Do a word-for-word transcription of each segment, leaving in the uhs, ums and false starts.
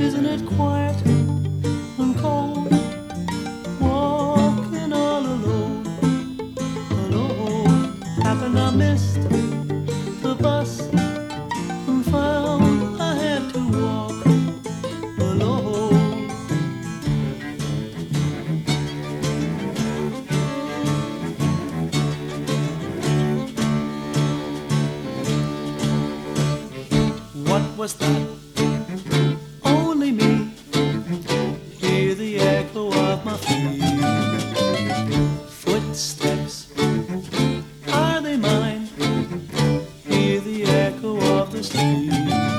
Isn't it quiet and cold, walking all alone, alone? Happened I missed the bus and found I had to walk alone. What was that? Only me. Hear the echo of my feet. Footsteps, are they mine? Hear the echo of the street.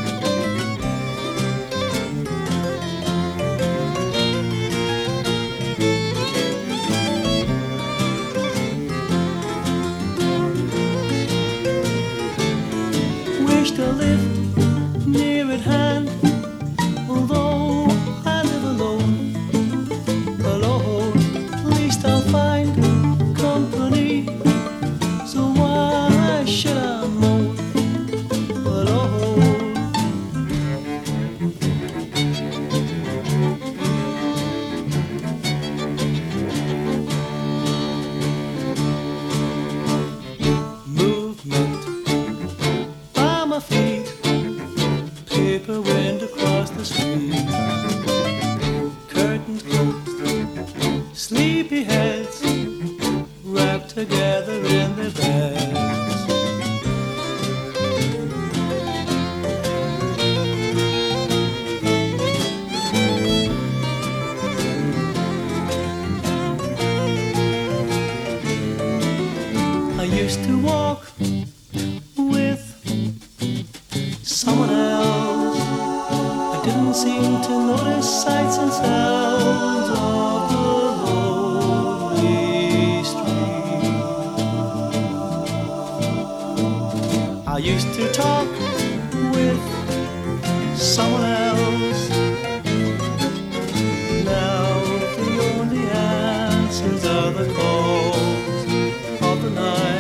Wish to live near at hand, although I live alone, alone. At least I'll find company, so why should I moan alone? Movement by my feet, paper wind across the street, curtains closed, sleepy heads wrapped together in their beds. I used to walk with someone else. I didn't seem to notice sights and sounds of the lonely street. I used to talk with someone else. Now the only answers are the calls of the night.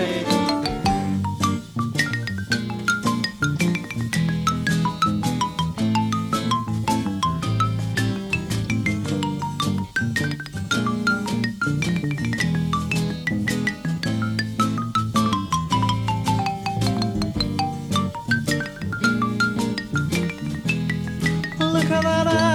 Look at that